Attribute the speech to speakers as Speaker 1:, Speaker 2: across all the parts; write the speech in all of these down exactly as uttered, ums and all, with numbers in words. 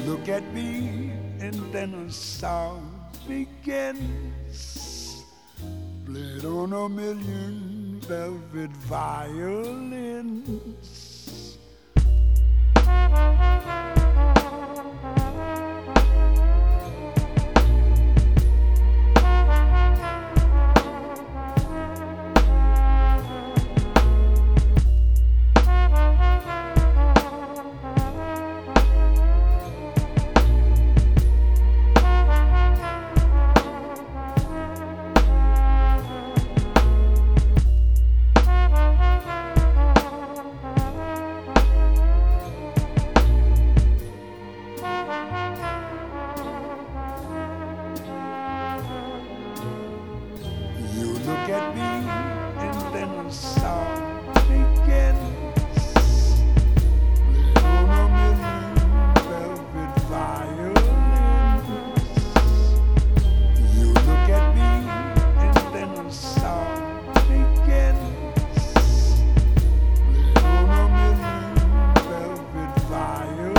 Speaker 1: look at me and then a song begins, played on a million velvet violins. Look at me, and then a song begins, played on a million velvet violins. You look at me, and then a song begins, played on a million velvet violins.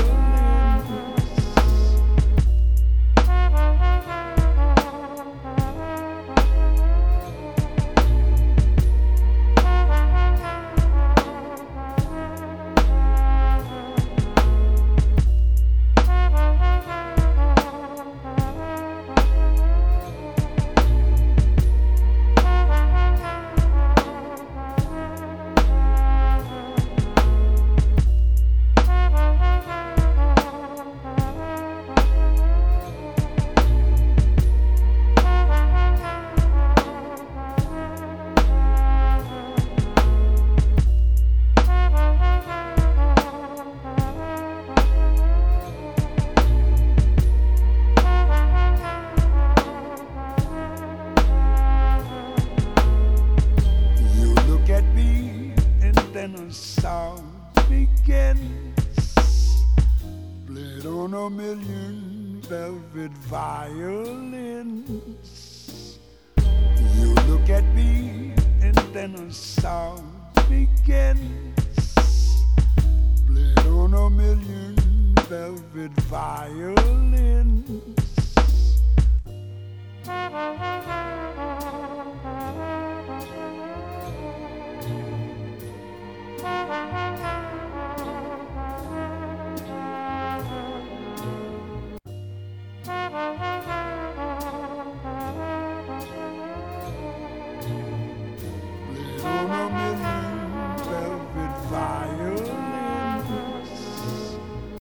Speaker 1: Then a song begins, played on a million velvet violins. You look at me, and then a song begins, played on a million velvet violins.